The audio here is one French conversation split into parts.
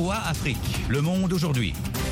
VOA Afrique, le monde aujourd'hui.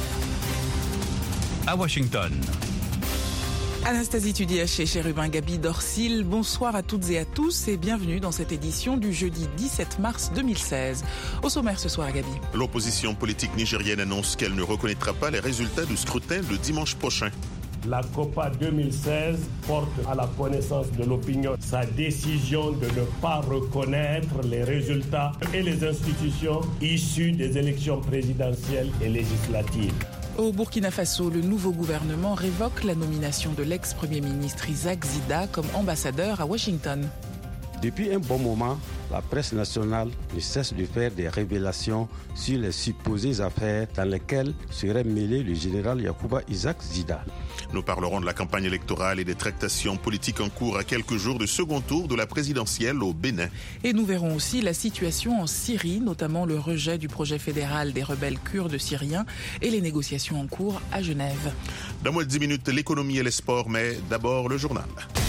À Washington. Anastasie Tudiach et Chérubin Gabi Dorsil, bonsoir à toutes et à tous et bienvenue dans cette édition du jeudi 17 mars 2016. Au sommaire ce soir, Gabi. L'opposition politique nigérienne annonce qu'elle ne reconnaîtra pas les résultats du scrutin le dimanche prochain. La COPA 2016 porte à la connaissance de l'opinion sa décision de ne pas reconnaître les résultats et les institutions issues des élections présidentielles et législatives. Au Burkina Faso, le nouveau gouvernement révoque la nomination de l'ex-premier ministre Isaac Zida comme ambassadeur à Washington. Depuis un bon moment, la presse nationale ne cesse de faire des révélations sur les supposées affaires dans lesquelles serait mêlé le général Yacouba Isaac Zida. Nous parlerons de la campagne électorale et des tractations politiques en cours à quelques jours du second tour de la présidentielle au Bénin. Et nous verrons aussi la situation en Syrie, notamment le rejet du projet fédéral des rebelles kurdes syriens et les négociations en cours à Genève. Dans moins de 10 minutes, l'économie et les sports, mais d'abord le journal.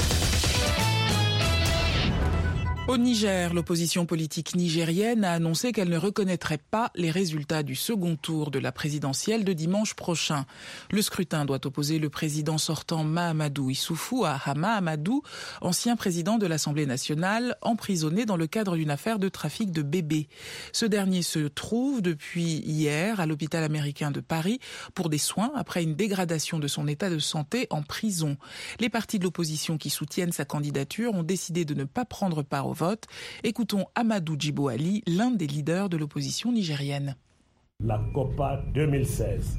Au Niger, l'opposition politique nigérienne a annoncé qu'elle ne reconnaîtrait pas les résultats du second tour de la présidentielle de dimanche prochain. Le scrutin doit opposer le président sortant Mahamadou Issoufou à Hama Amadou, ancien président de l'Assemblée nationale, emprisonné dans le cadre d'une affaire de trafic de bébés. Ce dernier se trouve depuis hier à l'hôpital américain de Paris pour des soins après une dégradation de son état de santé en prison. Les partis de l'opposition qui soutiennent sa candidature ont décidé de ne pas prendre part au vote. Écoutons Amadou Djibo Ali, l'un des leaders de l'opposition nigérienne. La COPA 2016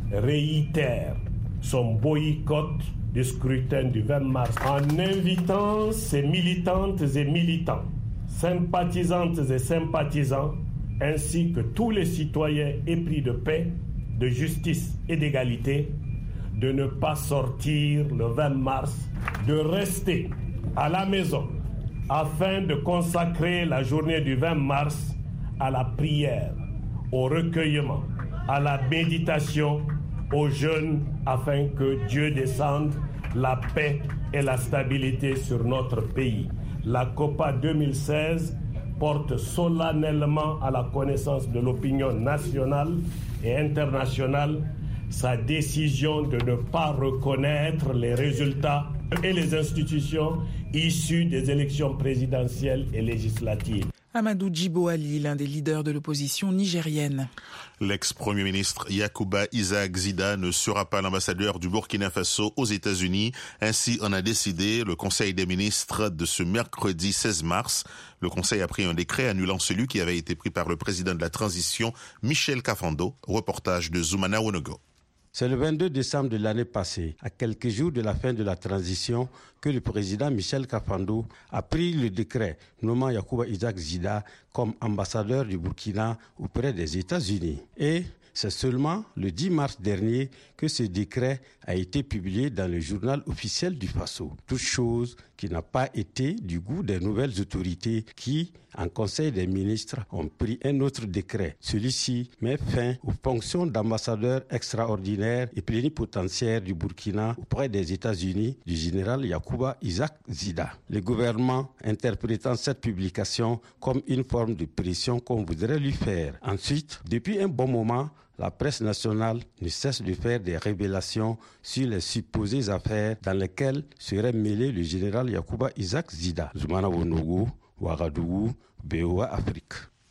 réitère son boycott du scrutin du 20 mars en invitant ses militantes et militants, sympathisantes et sympathisants, ainsi que tous les citoyens épris de paix, de justice et d'égalité, de ne pas sortir le 20 mars, de rester à la maison, afin de consacrer la journée du 20 mars à la prière, au recueillement, à la méditation, au jeûne, afin que Dieu descende la paix et la stabilité sur notre pays. La COPA 2016 porte solennellement à la connaissance de l'opinion nationale et internationale sa décision de ne pas reconnaître les résultats et les institutions issues des élections présidentielles et législatives. Amadou Djibo Ali, l'un des leaders de l'opposition nigérienne. L'ex-premier ministre Yacouba Isaac Zida ne sera pas l'ambassadeur du Burkina Faso aux États-Unis. Ainsi en a décidé le Conseil des ministres de ce mercredi 16 mars. Le Conseil a pris un décret annulant celui qui avait été pris par le président de la transition, Michel Kafando. Reportage de Zoumana Wonogo. C'est le 22 décembre de l'année passée, à quelques jours de la fin de la transition, que le président Michel Kafando a pris le décret nommant Yacouba Isaac Zida comme ambassadeur du Burkina auprès des États-Unis. Et c'est seulement le 10 mars dernier que ce décret a été publié dans le journal officiel du Faso. Toute chose qui n'a pas été du goût des nouvelles autorités qui, en Conseil des ministres, ont pris un autre décret. Celui-ci met fin aux fonctions d'ambassadeur extraordinaire et plénipotentiaire du Burkina auprès des États-Unis du général Yacouba Isaac Zida. Le gouvernement interprétant cette publication comme une forme de pression qu'on voudrait lui faire. Ensuite, depuis un bon moment, la presse nationale ne cesse de faire des révélations sur les supposées affaires dans lesquelles serait mêlé le général Yacouba Isaac Zida. Zoumana Wonogo, Ouagadougou, VOA Afrique.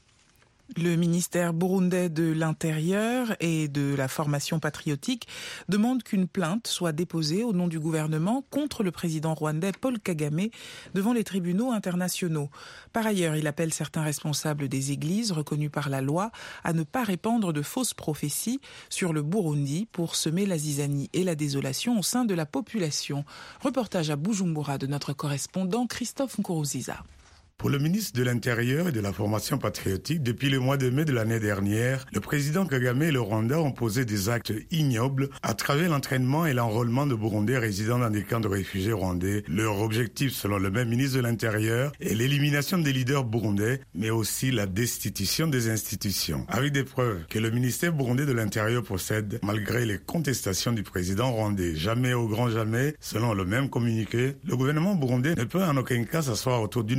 Le ministère burundais de l'Intérieur et de la formation patriotique demande qu'une plainte soit déposée au nom du gouvernement contre le président rwandais Paul Kagame devant les tribunaux internationaux. Par ailleurs, il appelle certains responsables des églises reconnus par la loi à ne pas répandre de fausses prophéties sur le Burundi pour semer la zizanie et la désolation au sein de la population. Reportage à Bujumbura de notre correspondant Christophe Nkuruziza. Pour le ministre de l'Intérieur et de la formation patriotique, depuis le mois de mai de l'année dernière, le président Kagame et le Rwanda ont posé des actes ignobles à travers l'entraînement et l'enrôlement de Burundais résidant dans des camps de réfugiés rwandais. Leur objectif, selon le même ministre de l'Intérieur, est l'élimination des leaders burundais, mais aussi la destitution des institutions. Avec des preuves que le ministère burundais de l'Intérieur possède, malgré les contestations du président rwandais. Jamais au grand jamais, selon le même communiqué, le gouvernement burundais ne peut en aucun cas s'asseoir autour d'une même table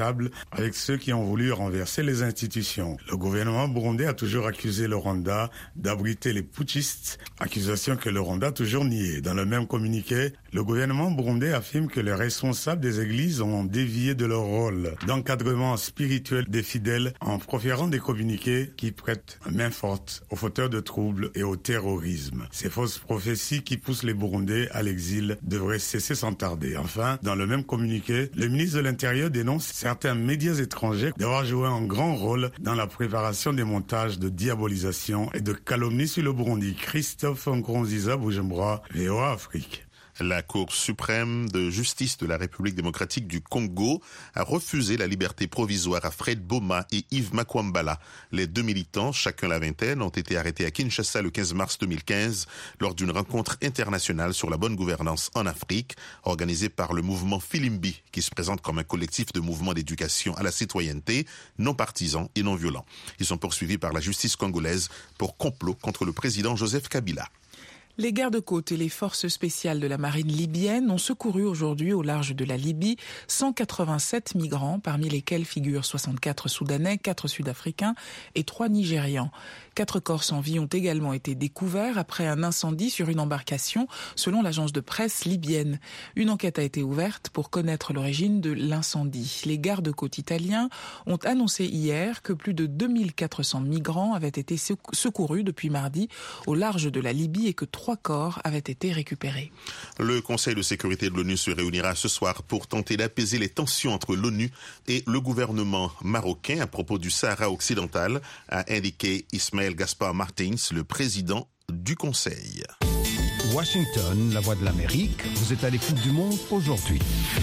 table avec ceux qui ont voulu renverser les institutions. Le gouvernement burundais a toujours accusé le Rwanda d'abriter les putschistes, accusation que le Rwanda a toujours niée. Dans le même communiqué, le gouvernement burundais affirme que les responsables des églises ont dévié de leur rôle d'encadrement spirituel des fidèles en proférant des communiqués qui prêtent main forte aux fauteurs de troubles et au terrorisme. Ces fausses prophéties qui poussent les Burundais à l'exil devraient cesser sans tarder. Enfin, dans le même communiqué, le ministre de l'Intérieur dénonce certains médias étrangers d'avoir joué un grand rôle dans la préparation des montages de diabolisation et de calomnie sur le Burundi. Christophe Nkurunziza, Bujumbura, VOA Afrique. La Cour suprême de justice de la République démocratique du Congo a refusé la liberté provisoire à Fred Boma et Yves Makwambala. Les deux militants, chacun la vingtaine, ont été arrêtés à Kinshasa le 15 mars 2015 lors d'une rencontre internationale sur la bonne gouvernance en Afrique organisée par le mouvement Filimbi, qui se présente comme un collectif de mouvements d'éducation à la citoyenneté, non partisan et non violent. Ils sont poursuivis par la justice congolaise pour complot contre le président Joseph Kabila. Les gardes-côtes et les forces spéciales de la marine libyenne ont secouru aujourd'hui au large de la Libye 187 migrants, parmi lesquels figurent 64 Soudanais, 4 Sud-Africains et 3 Nigérians. 4 corps sans vie ont également été découverts après un incendie sur une embarcation, selon l'agence de presse libyenne. Une enquête a été ouverte pour connaître l'origine de l'incendie. Les gardes-côtes italiens ont annoncé hier que plus de 2400 migrants avaient été secourus depuis mardi au large de la Libye et que 3 corps avaient été récupérés. Le Conseil de sécurité de l'ONU se réunira ce soir pour tenter d'apaiser les tensions entre l'ONU et le gouvernement marocain à propos du Sahara occidental, a indiqué Ismaël Gaspar Martins, le président du Conseil. Washington, la voix de l'Amérique, vous êtes à l'écoute du monde aujourd'hui.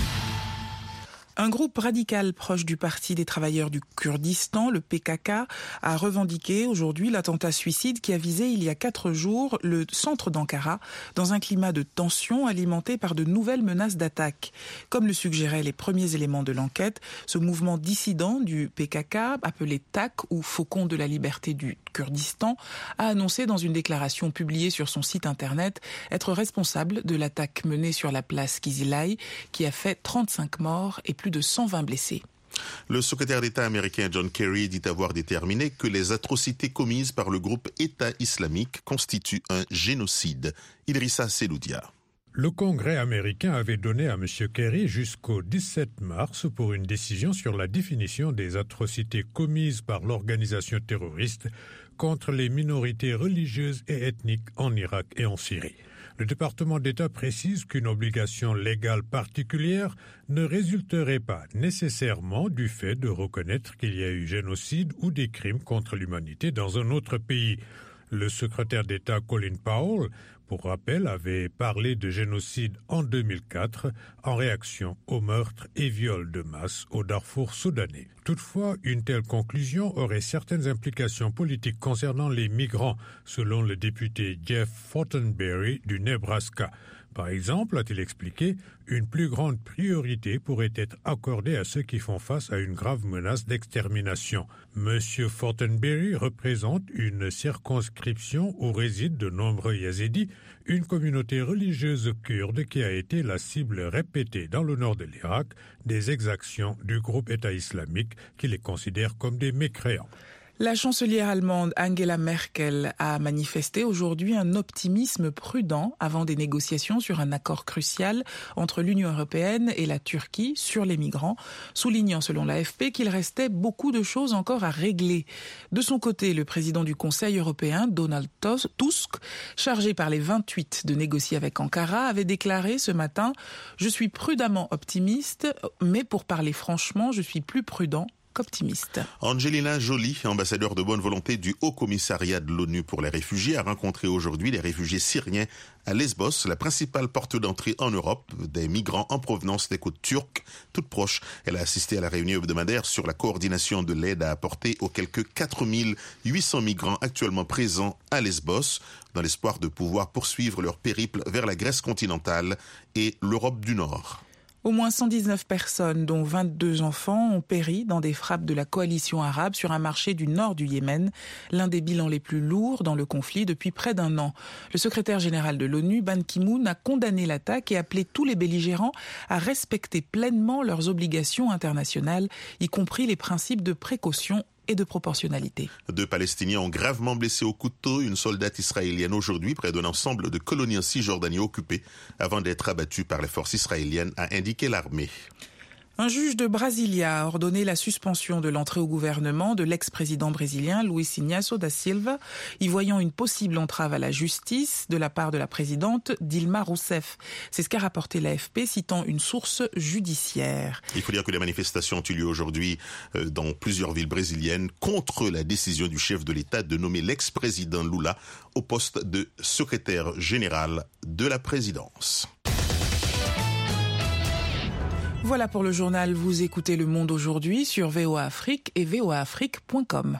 Un groupe radical proche du Parti des travailleurs du Kurdistan, le PKK, a revendiqué aujourd'hui l'attentat suicide qui a visé il y a 4 jours le centre d'Ankara dans un climat de tension alimenté par de nouvelles menaces d'attaque. Comme le suggéraient les premiers éléments de l'enquête, ce mouvement dissident du PKK, appelé TAK ou Faucon de la liberté du Kurdistan, a annoncé dans une déclaration publiée sur son site internet être responsable de l'attaque menée sur la place Kizilay qui a fait 35 morts et plus de 120 blessés. Le secrétaire d'État américain John Kerry dit avoir déterminé que les atrocités commises par le groupe État islamique constituent un génocide. Idrissa Seloudia. Le Congrès américain avait donné à M. Kerry jusqu'au 17 mars pour une décision sur la définition des atrocités commises par l'organisation terroriste contre les minorités religieuses et ethniques en Irak et en Syrie. Le département d'État précise qu'une obligation légale particulière ne résulterait pas nécessairement du fait de reconnaître qu'il y a eu génocide ou des crimes contre l'humanité dans un autre pays. Le secrétaire d'État Colin Powell, pour rappel, avait parlé de génocide en 2004 en réaction aux meurtres et viols de masse au Darfour soudanais. Toutefois, une telle conclusion aurait certaines implications politiques concernant les migrants, selon le député Jeff Fortenberry du Nebraska. Par exemple, a-t-il expliqué, une plus grande priorité pourrait être accordée à ceux qui font face à une grave menace d'extermination. Monsieur Fortenberry représente une circonscription où résident de nombreux Yazidis, une communauté religieuse kurde qui a été la cible répétée dans le nord de l'Irak des exactions du groupe État islamique qui les considère comme des mécréants. La chancelière allemande Angela Merkel a manifesté aujourd'hui un optimisme prudent avant des négociations sur un accord crucial entre l'Union européenne et la Turquie sur les migrants, soulignant selon l'AFP qu'il restait beaucoup de choses encore à régler. De son côté, le président du Conseil européen, Donald Tusk, chargé par les 28 de négocier avec Ankara, avait déclaré ce matin « Je suis prudemment optimiste, mais pour parler franchement, je suis plus prudent qu'optimiste. » Angelina Jolie, ambassadeur de bonne volonté du Haut-Commissariat de l'ONU pour les réfugiés, a rencontré aujourd'hui les réfugiés syriens à Lesbos, la principale porte d'entrée en Europe des migrants en provenance des côtes turques, toutes proches. Elle a assisté à la réunion hebdomadaire sur la coordination de l'aide à apporter aux quelques 4800 migrants actuellement présents à Lesbos, dans l'espoir de pouvoir poursuivre leur périple vers la Grèce continentale et l'Europe du Nord. Au moins 119 personnes, dont 22 enfants, ont péri dans des frappes de la coalition arabe sur un marché du nord du Yémen, l'un des bilans les plus lourds dans le conflit depuis près d'un an. Le secrétaire général de l'ONU, Ban Ki-moon, a condamné l'attaque et appelé tous les belligérants à respecter pleinement leurs obligations internationales, y compris les principes de précaution et de proportionnalité. 2 Palestiniens ont gravement blessé au couteau une soldate israélienne aujourd'hui près d'un ensemble de colonies en Cisjordanie occupées avant d'être abattus par les forces israéliennes, a indiqué l'armée. Un juge de Brasilia a ordonné la suspension de l'entrée au gouvernement de l'ex-président brésilien Luiz Inácio da Silva, y voyant une possible entrave à la justice de la part de la présidente Dilma Rousseff. C'est ce qu'a rapporté l'AFP, citant une source judiciaire. Il faut dire que les manifestations ont eu lieu aujourd'hui dans plusieurs villes brésiliennes contre la décision du chef de l'État de nommer l'ex-président Lula au poste de secrétaire général de la présidence. Voilà pour le journal. Vous écoutez Le Monde aujourd'hui sur VOA Afrique et voaafrique.com.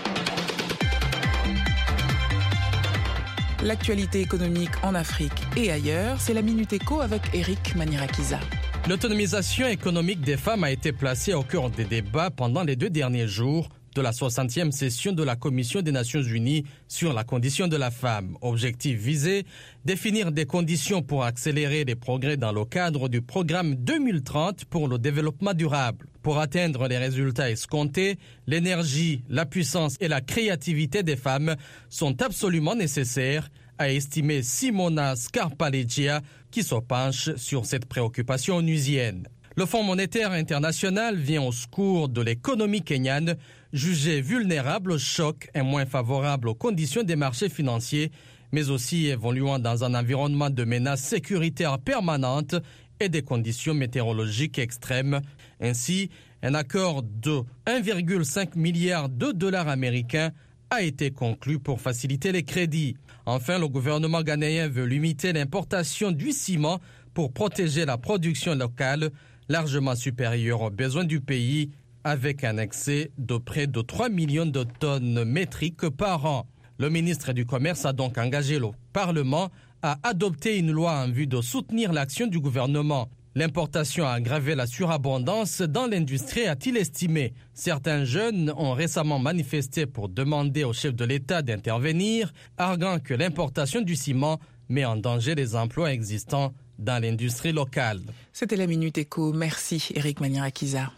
L'actualité économique en Afrique et ailleurs, c'est la Minute Éco avec Eric Manirakiza. L'autonomisation économique des femmes a été placée au cœur des débats pendant les 2 derniers jours de la 60e session de la Commission des Nations Unies sur la condition de la femme. Objectif visé, définir des conditions pour accélérer les progrès dans le cadre du programme 2030 pour le développement durable. Pour atteindre les résultats escomptés, l'énergie, la puissance et la créativité des femmes sont absolument nécessaires, a estimé Simona Scarpaleggia, qui se penche sur cette préoccupation onusienne. Le Fonds monétaire international vient au secours de l'économie kenyane, jugée vulnérable au choc et moins favorable aux conditions des marchés financiers, mais aussi évoluant dans un environnement de menaces sécuritaires permanentes et des conditions météorologiques extrêmes. Ainsi, un accord de 1,5 milliard de dollars américains a été conclu pour faciliter les crédits. Enfin, le gouvernement ghanéen veut limiter l'importation du ciment pour protéger la production locale, largement supérieure aux besoins du pays, avec un excès de près de 3 millions de tonnes métriques par an. Le ministre du Commerce a donc engagé le Parlement à adopter une loi en vue de soutenir l'action du gouvernement. L'importation a aggravé la surabondance dans l'industrie, a-t-il estimé. Certains jeunes ont récemment manifesté pour demander au chef de l'État d'intervenir, arguant que l'importation du ciment met en danger les emplois existants dans l'industrie locale. C'était la Minute Éco. Merci Eric Manirakiza.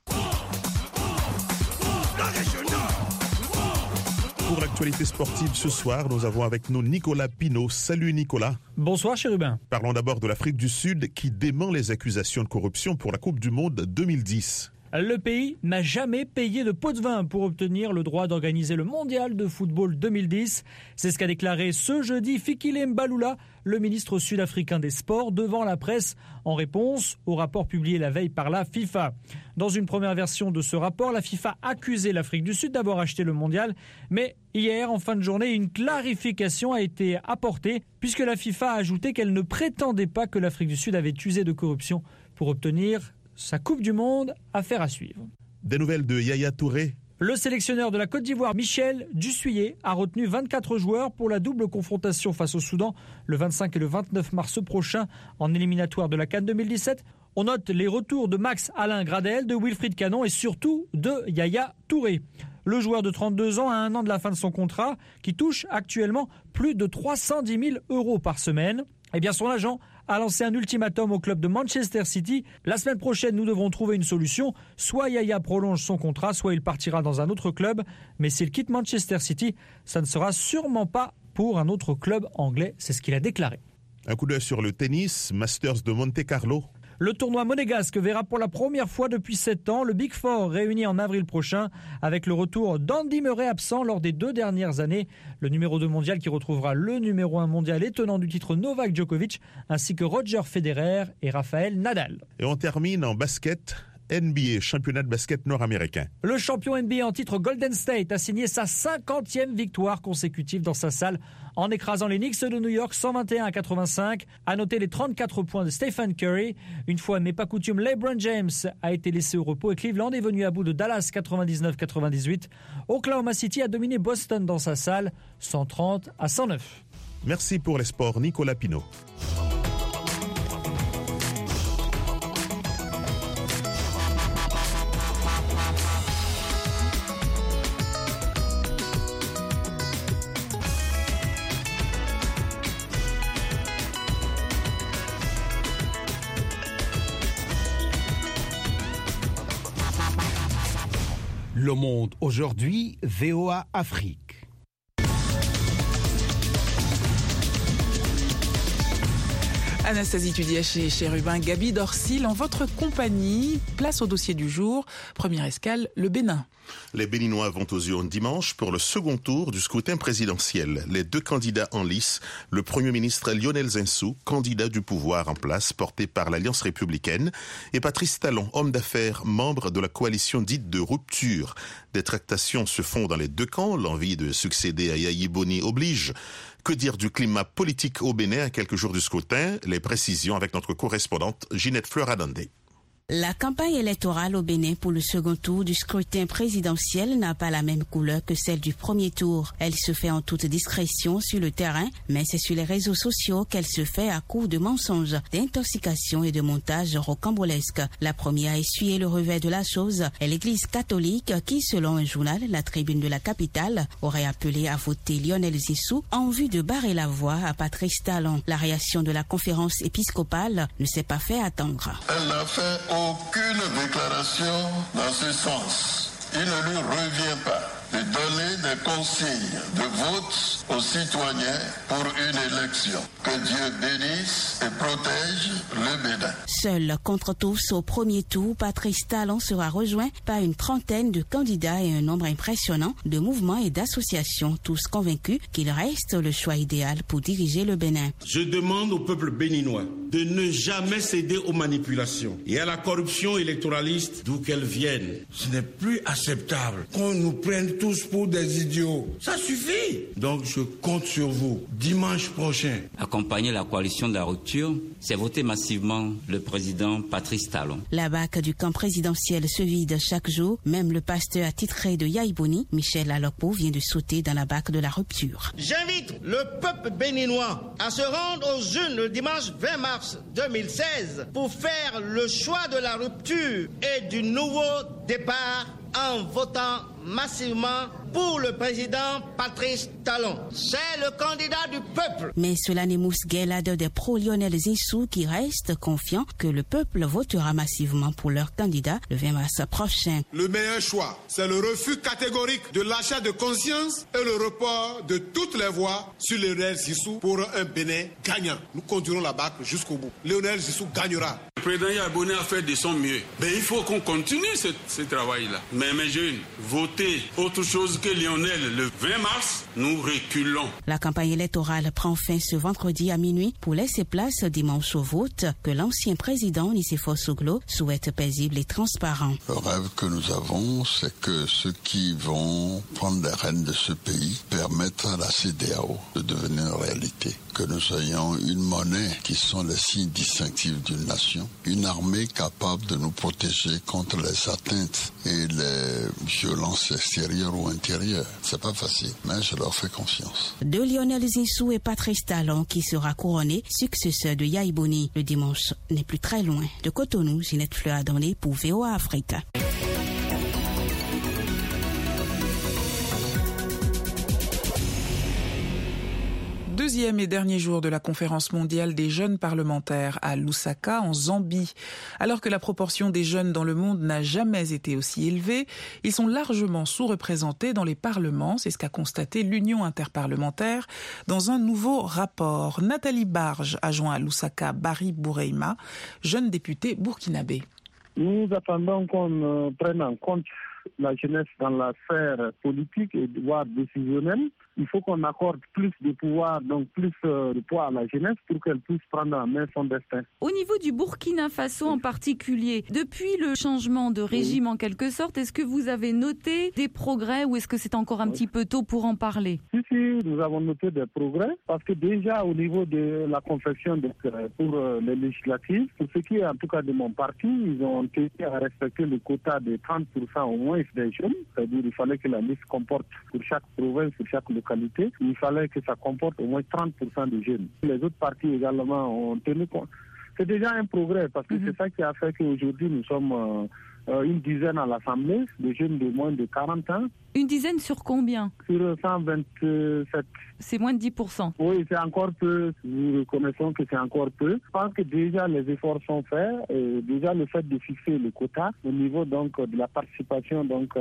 Pour l'actualité sportive ce soir, nous avons avec nous Nicolas Pinault. Salut Nicolas. Bonsoir Chérubin. Parlons d'abord de l'Afrique du Sud qui dément les accusations de corruption pour la Coupe du Monde 2010. Le pays n'a jamais payé de pot de vin pour obtenir le droit d'organiser le mondial de football 2010. C'est ce qu'a déclaré ce jeudi Fikile Mbalula, le ministre sud-africain des Sports, devant la presse en réponse au rapport publié la veille par la FIFA. Dans une première version de ce rapport, la FIFA accusait l'Afrique du Sud d'avoir acheté le mondial. Mais hier, en fin de journée, une clarification a été apportée puisque la FIFA a ajouté qu'elle ne prétendait pas que l'Afrique du Sud avait usé de corruption pour obtenir sa Coupe du Monde, affaire à suivre. Des nouvelles de Yaya Touré. Le sélectionneur de la Côte d'Ivoire, Michel Dussuyer, a retenu 24 joueurs pour la double confrontation face au Soudan le 25 et le 29 mars prochain en éliminatoire de la CAN 2017. On note les retours de Max Alain Gradel, de Wilfried Canon et surtout de Yaya Touré. Le joueur de 32 ans a 1 an de la fin de son contrat qui touche actuellement plus de 310 000 € par semaine. Eh bien, son agent a lancé un ultimatum au club de Manchester City. La semaine prochaine, nous devrons trouver une solution. Soit Yaya prolonge son contrat, soit il partira dans un autre club. Mais s'il quitte Manchester City, ça ne sera sûrement pas pour un autre club anglais. C'est ce qu'il a déclaré. Un coup d'œil sur le tennis, Masters de Monte Carlo. Le tournoi monégasque verra pour la première fois depuis 7 ans le Big Four réuni en avril prochain avec le retour d'Andy Murray absent lors des 2 dernières années. Le numéro 2 mondial qui retrouvera le numéro 1 mondial et tenant du titre Novak Djokovic ainsi que Roger Federer et Rafael Nadal. Et on termine en basket. NBA, championnat de basket nord-américain. Le champion NBA en titre Golden State a signé sa 50e victoire consécutive dans sa salle en écrasant les Knicks de New York 121-85. À noter les 34 points de Stephen Curry. Une fois n'est pas coutume, LeBron James a été laissé au repos et Cleveland est venu à bout de Dallas 99-98. Oklahoma City a dominé Boston dans sa salle 130-109. Merci pour les sports, Nicolas Pinault. Le Monde aujourd'hui, VOA Afrique. Anastasie Tudiaché, Chérubin, Gabi Dorsil, en votre compagnie. Place au dossier du jour. Première escale, le Bénin. Les Béninois vont aux urnes dimanche pour le second tour du scrutin présidentiel. Les deux candidats en lice, le Premier ministre Lionel Zinsou, candidat du pouvoir en place, porté par l'Alliance républicaine, et Patrice Talon, homme d'affaires, membre de la coalition dite de rupture. Des tractations se font dans les deux camps. L'envie de succéder à Yayi Boni oblige. Que dire du climat politique au Bénin à quelques jours du scrutin? Les précisions avec notre correspondante Ginette Fleuradandé. La campagne électorale au Bénin pour le second tour du scrutin présidentiel n'a pas la même couleur que celle du premier tour. Elle se fait en toute discrétion sur le terrain, mais c'est sur les réseaux sociaux qu'elle se fait à coups de mensonges, d'intoxication et de montages rocambolesques. La première à essuyer le revers de la chose est l'Église catholique qui, selon un journal, La Tribune de la capitale, aurait appelé à voter Lionel Zinsou en vue de barrer la voie à Patrice Talon. La réaction de la conférence épiscopale ne s'est pas fait attendre. Elle n'a fait aucune déclaration dans ce sens. Il ne lui revient pas de donner des consignes de vote aux citoyens pour une élection. Que Dieu bénisse et protège le Bénin. Seul contre tous au premier tour, Patrice Talon sera rejoint par une trentaine de candidats et un nombre impressionnant de mouvements et d'associations, tous convaincus qu'il reste le choix idéal pour diriger le Bénin. Je demande au peuple béninois de ne jamais céder aux manipulations et à la corruption électoraliste d'où qu'elle vienne. Ce n'est plus acceptable qu'on nous prenne tous pour des idiots. Ça suffit. Donc je compte sur vous. Dimanche prochain. Accompagner la coalition de la rupture, c'est voter massivement le président Patrice Talon. La BAC du camp présidentiel se vide chaque jour. Même le pasteur attitré de Yayi Boni, Michel Alokpo, vient de sauter dans la BAC de la rupture. J'invite le peuple béninois à se rendre aux urnes le dimanche 20 mars 2016 pour faire le choix de la rupture et du nouveau départ en votant massivement pour le président Patrice Talon. C'est le candidat du peuple. Mais cela n'émousse guère l'ardeur des pro-Lionel Zinsou qui restent confiants que le peuple votera massivement pour leur candidat le 20 mars prochain. Le meilleur choix, c'est le refus catégorique de l'achat de conscience et le report de toutes les voix sur Lionel Zinsou pour un Bénin gagnant. Nous continuerons la BAC jusqu'au bout. Lionel Zinsou gagnera. Le président Yayi Boni a fait de son mieux. Mais il faut qu'on continue ce travail-là. Mais mes jeunes, votez autre chose que Lionel. Le 20 mars, nous reculons. La campagne électorale prend fin ce vendredi à minuit pour laisser place dimanche au vote que l'ancien président Nicéphore Soglo souhaite paisible et transparent. Le rêve que nous avons, c'est que ceux qui vont prendre les rênes de ce pays permettent à la CEDEAO de devenir une réalité. Que nous ayons une monnaie qui sont les signes distinctifs d'une nation, une armée capable de nous protéger contre les atteintes et les violences extérieures ou intérieures. C'est pas facile, mais je leur fais confiance. De Lionel Zinsou et Patrice Talon qui sera couronné successeur de Yayi Boni. Le dimanche n'est plus très loin. De Cotonou, Ginette Fleuradandé pour VOA Afrique. Deuxième et dernier jour de la conférence mondiale des jeunes parlementaires à Lusaka, en Zambie. Alors que la proportion des jeunes dans le monde n'a jamais été aussi élevée, ils sont largement sous-représentés dans les parlements. C'est ce qu'a constaté l'Union interparlementaire dans un nouveau rapport. Nathalie Barge a joint à Lusaka Barry Boureima, jeune député burkinabé. Nous attendons qu'on prenne en compte la jeunesse dans la sphère politique et voire décisionnelle. Il faut qu'on accorde plus de pouvoir, donc plus de poids à la jeunesse pour qu'elle puisse prendre en main son destin. Au niveau du Burkina Faso en particulier, depuis le changement de régime en quelque sorte, est-ce que vous avez noté des progrès ou est-ce que c'est encore un petit peu tôt pour en parler? Si, nous avons noté des progrès parce que déjà au niveau de la confection pour les législatives, pour ce qui est en tout cas de mon parti, ils ont tenu à respecter le quota de 30% au moins des jeunes, c'est-à-dire il fallait que la liste comporte pour chaque province, pour chaque localité, il fallait que ça comporte au moins 30% de jeunes. Les autres partis également ont tenu compte. C'est déjà un progrès parce que c'est ça qui a fait qu'aujourd'hui nous sommes une dizaine à l'Assemblée, de jeunes de moins de 40 ans. Une dizaine sur combien? Sur 127. C'est moins de 10%. Oui, c'est encore peu. Nous reconnaissons que c'est encore peu. Je pense que déjà les efforts sont faits. Et déjà le fait de fixer le quota au niveau donc de la participation donc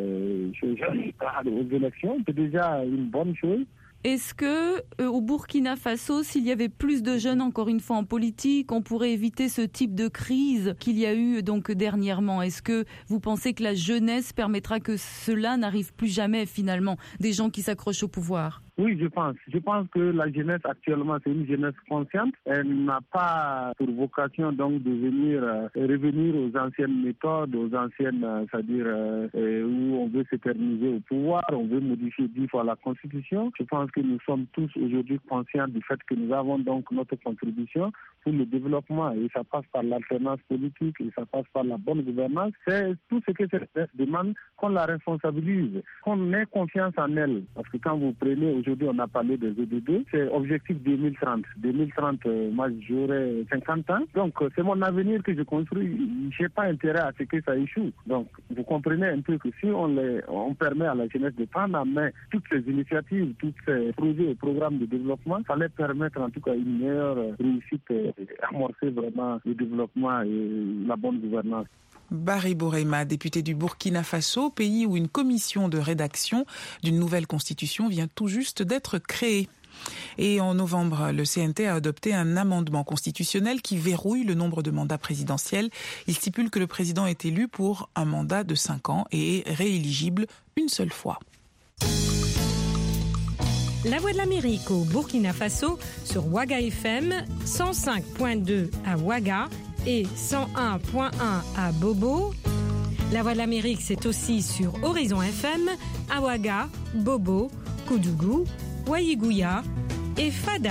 aux élections, c'est déjà une bonne chose. Est-ce que au Burkina Faso, s'il y avait plus de jeunes, encore une fois, en politique, on pourrait éviter ce type de crise qu'il y a eu donc dernièrement? Est-ce que vous pensez que la jeunesse permettra que cela n'arrive plus jamais finalement, des gens qui s'accrochent au pouvoir? Oui, je pense. Je pense que la jeunesse actuellement, c'est une jeunesse consciente. Elle n'a pas pour vocation donc de revenir aux anciennes méthodes, aux anciennes, c'est-à-dire où on veut s'éterniser au pouvoir, on veut modifier 10 fois la Constitution. Je pense que nous sommes tous aujourd'hui conscients du fait que nous avons donc notre contribution pour le développement et ça passe par l'alternance politique et ça passe par la bonne gouvernance. C'est tout ce que cette jeunesse demande, qu'on la responsabilise, qu'on ait confiance en elle. Parce que quand vous prenez aujourd'hui, on a parlé des ODD, c'est objectif 2030. 2030, moi j'aurai 50 ans. Donc c'est mon avenir que je construis. Je n'ai pas intérêt à ce que ça échoue. Donc vous comprenez un peu que si on permet à la jeunesse de prendre en main toutes ces initiatives, tous ces projets et programmes de développement, ça allait permettre en tout cas une meilleure réussite et amorcer vraiment le développement et la bonne gouvernance. Barry Bourema, député du Burkina Faso, pays où une commission de rédaction d'une nouvelle constitution vient tout juste d'être créée. Et en novembre, le CNT a adopté un amendement constitutionnel qui verrouille le nombre de mandats présidentiels. Il stipule que le président est élu pour un mandat de 5 ans et est rééligible une seule fois. La Voix de l'Amérique au Burkina Faso sur Ouaga FM, 105.2 à Ouaga et 101.1 à Bobo. La Voix de l'Amérique, c'est aussi sur Horizon FM, à Ouaga, Bobo, Koudougou, Ouaïgouya et Fada.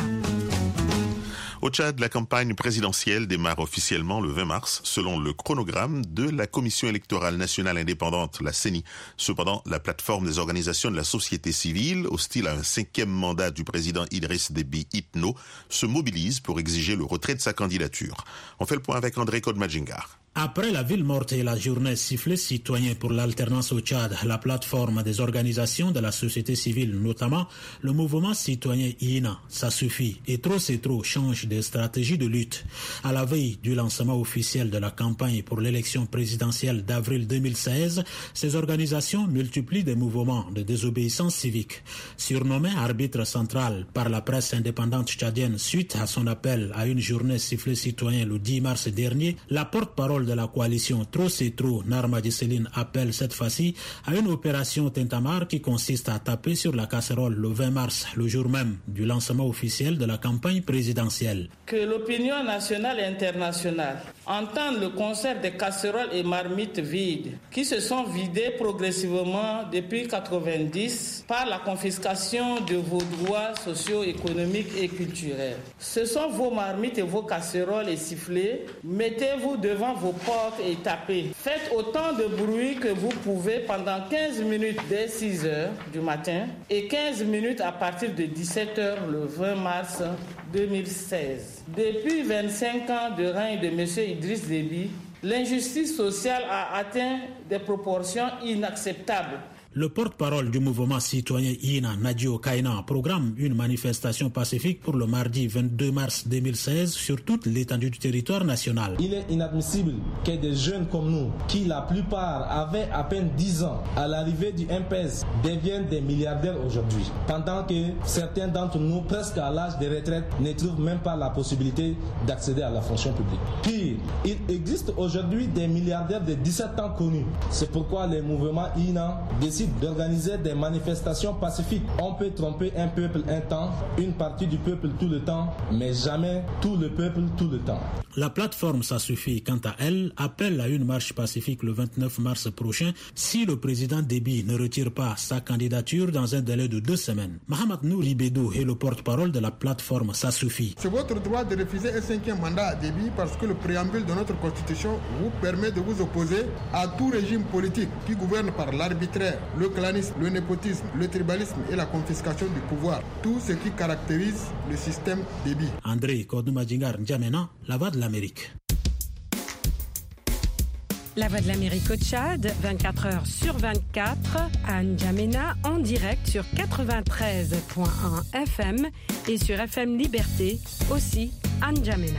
Au Tchad, la campagne présidentielle démarre officiellement le 20 mars, selon le chronogramme de la Commission électorale nationale indépendante, la CENI. Cependant, la plateforme des organisations de la société civile, hostile à un 5e mandat du président Idriss Déby Itno, se mobilise pour exiger le retrait de sa candidature. On fait le point avec André Kodmadjingar. Après la ville morte et la journée sifflet citoyen pour l'alternance au Tchad, la plateforme des organisations de la société civile, notamment le mouvement citoyen INA, ça suffit. Et trop c'est trop change de stratégie de lutte. À la veille du lancement officiel de la campagne pour l'élection présidentielle d'avril 2016, ces organisations multiplient des mouvements de désobéissance civique. Surnommé arbitre central par la presse indépendante tchadienne suite à son appel à une journée sifflet citoyen le 10 mars dernier, la porte-parole de la coalition Trop c'est trop, Narma Djesseline, appelle cette fois-ci à une opération Tintamar qui consiste à taper sur la casserole le 20 mars, le jour même du lancement officiel de la campagne présidentielle. Que l'opinion nationale et internationale entende le concert des casseroles et marmites vides qui se sont vidées progressivement depuis 1990 par la confiscation de vos droits socio-économiques et culturels. Ce sont vos marmites et vos casseroles et sifflets. Mettez-vous devant vos portes et tapez. Faites autant de bruit que vous pouvez pendant 15 minutes dès 6 heures du matin et 15 minutes à partir de 17 heures le 20 mars 2016. Depuis 25 ans de règne de M. Idriss Déby, l'injustice sociale a atteint des proportions inacceptables. Le porte-parole du mouvement citoyen INA, Nadio Kaina, programme une manifestation pacifique pour le mardi 22 mars 2016 sur toute l'étendue du territoire national. Il est inadmissible que des jeunes comme nous, qui la plupart avaient à peine 10 ans à l'arrivée du MPS, deviennent des milliardaires aujourd'hui, pendant que certains d'entre nous, presque à l'âge de retraite, ne trouvent même pas la possibilité d'accéder à la fonction publique. Pire, il existe aujourd'hui des milliardaires de 17 ans connus. C'est pourquoi les mouvements INA décident d'organiser des manifestations pacifiques. On peut tromper un peuple un temps, une partie du peuple tout le temps, mais jamais tout le peuple tout le temps. La plateforme Ça suffit, quant à elle, appelle à une marche pacifique le 29 mars prochain si le président Déby ne retire pas sa candidature dans un délai de 2 semaines. Mohamed Nouri Bédou est le porte-parole de la plateforme Ça suffit. C'est votre droit de refuser un 5e mandat à Déby parce que le préambule de notre constitution vous permet de vous opposer à tout régime politique qui gouverne par l'arbitraire, le clanisme, le népotisme, le tribalisme et la confiscation du pouvoir. Tout ce qui caractérise le système Déby. André Kodoumadjingar N'Djamena, La Voix de l'Amérique. La Voix de l'Amérique au Tchad, 24 heures sur 24, à N'Djamena, en direct sur 93.1 FM et sur FM Liberté, aussi à N'Djamena.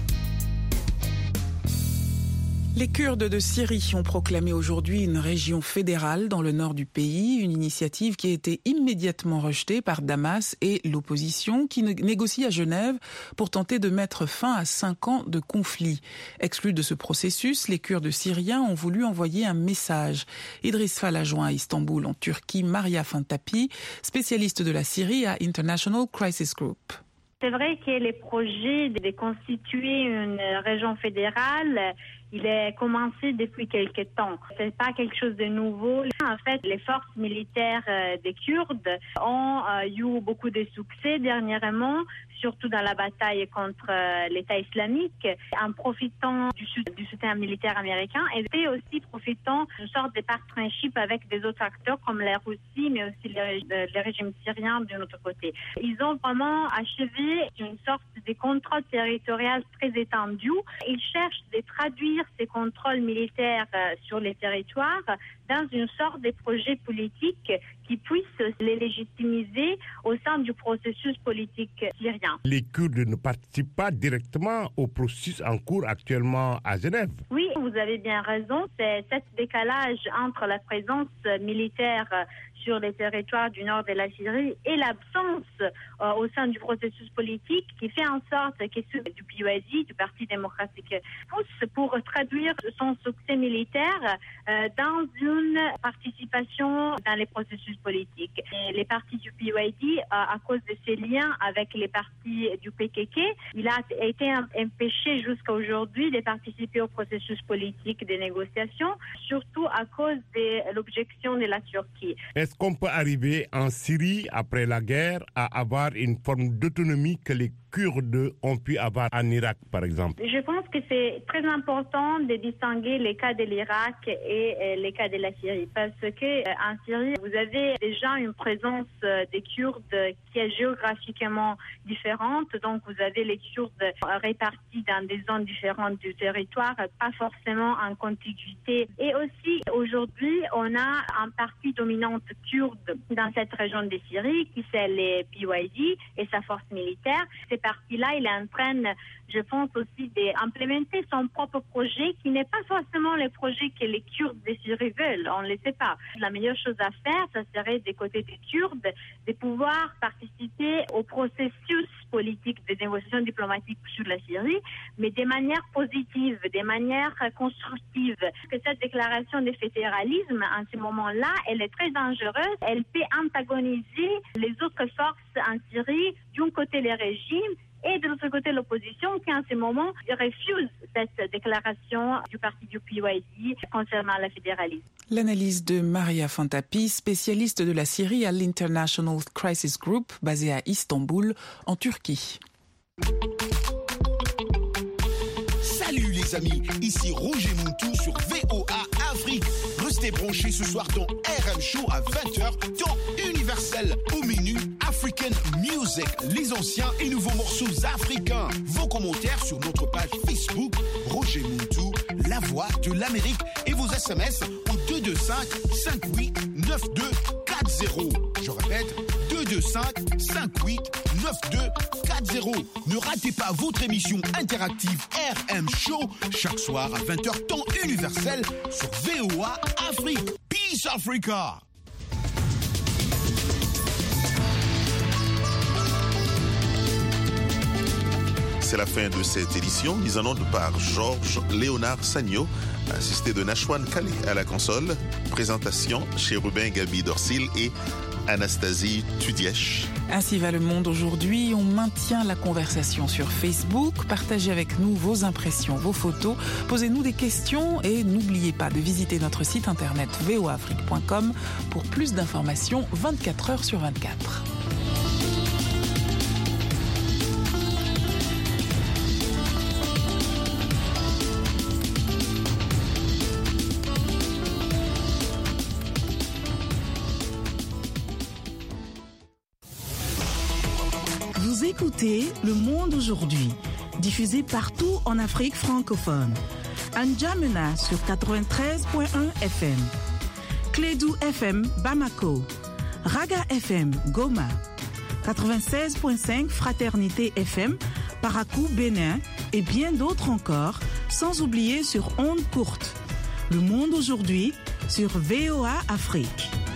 Les Kurdes de Syrie ont proclamé aujourd'hui une région fédérale dans le nord du pays, une initiative qui a été immédiatement rejetée par Damas et l'opposition qui négocie à Genève pour tenter de mettre fin à 5 ans de conflit. Exclus de ce processus, les Kurdes syriens ont voulu envoyer un message. Idriss Fall a joint à Istanbul, en Turquie, Maria Fantapi, spécialiste de la Syrie à International Crisis Group. C'est vrai que les projets de constituer une région fédérale, il est commencé depuis quelque temps. C'est pas quelque chose de nouveau. En fait, les forces militaires des Kurdes ont eu beaucoup de succès dernièrement, surtout dans la bataille contre l'État islamique, en profitant du soutien militaire américain et aussi profitant d'une sorte de partnership avec des autres acteurs comme la Russie, mais aussi le régime syrien de notre côté. Ils ont vraiment achevé une sorte de contrôle territorial très étendu. Ils cherchent de traduire ces contrôles militaires sur les territoires dans une sorte de projet politique qui puisse les légitimiser au sein du processus politique syrien. Les Kurdes ne participent pas directement au processus en cours actuellement à Genève. Oui, vous avez bien raison. C'est ce décalage entre la présence militaire sur les territoires du nord de la Syrie et l'absence au sein du processus politique qui fait en sorte que ceux du PYD, du Parti démocratique, poussent pour traduire son succès militaire dans une participation dans les processus politiques. Et les partis du PYD, à cause de ses liens avec les partis du PKK, il a été empêché jusqu'à aujourd'hui de participer au processus politique des négociations, surtout à cause de l'objection de la Turquie. Est-ce qu'on peut arriver en Syrie, après la guerre, à avoir une forme d'autonomie que les Kurdes ont pu avoir en Irak, par exemple? Je pense que c'est très important de distinguer les cas de l'Irak et les cas de la Syrie. Parce que en Syrie, vous avez déjà une présence des Kurdes qui est géographiquement différente. Donc, vous avez les Kurdes répartis dans des zones différentes du territoire, pas forcément en contiguïté. Et aussi, aujourd'hui, on a une partie dominante kurde dans cette région de Syrie, qui c'est les PYD et sa force militaire. Ces parties-là, il est en train, je pense aussi, d'implémenter son propre projet, qui n'est pas forcément le projet que les Kurdes de Syrie veulent. On ne le sait pas. La meilleure chose à faire, ça serait des côtés des Kurdes, de pouvoir participer au processus politique de négociations diplomatiques sur la Syrie, mais de manière positive, de manière constructive. Que cette déclaration de fédéralisme, en ce moment-là, elle est très dangereuse. Elle peut antagoniser les autres forces en Syrie, d'un côté les régimes, et de l'autre côté l'opposition qui en ce moment refuse cette déclaration du parti du PYD concernant le fédéralisme. L'analyse de Maria Fantapi, spécialiste de la Syrie à l'International Crisis Group, basée à Istanbul, en Turquie. Salut les amis, ici Roger Muntou sur VOA Afrique. Restez branchés ce soir dans RM Show à 20h, temps universel. Au menu African Music, les anciens et nouveaux morceaux africains. Vos commentaires sur notre page Facebook, Roger Muntou, la voix de l'Amérique. Et vos SMS au 225 58 9240. Je répète, 225 58 9240. Ne ratez pas votre émission interactive RM Show chaque soir à 20h temps universel sur VOA Afrique. Peace Africa. C'est la fin de cette édition, mise en onde par Georges Léonard Sagno, assisté de Nashwan Kale à la console. Présentation chez Ruben Gabi Dorsil et Anastasie Tudièche. Ainsi va le monde aujourd'hui. On maintient la conversation sur Facebook. Partagez avec nous vos impressions, vos photos. Posez-nous des questions et n'oubliez pas de visiter notre site internet voafrique.com pour plus d'informations 24 heures sur 24. Vous écoutez Le Monde aujourd'hui, diffusé partout en Afrique francophone. N'Djamena sur 93.1 FM, Clédou FM Bamako, Raga FM Goma, 96.5 Fraternité FM Parakou Bénin et bien d'autres encore, sans oublier sur ondes courtes. Le monde aujourd'hui sur VOA Afrique.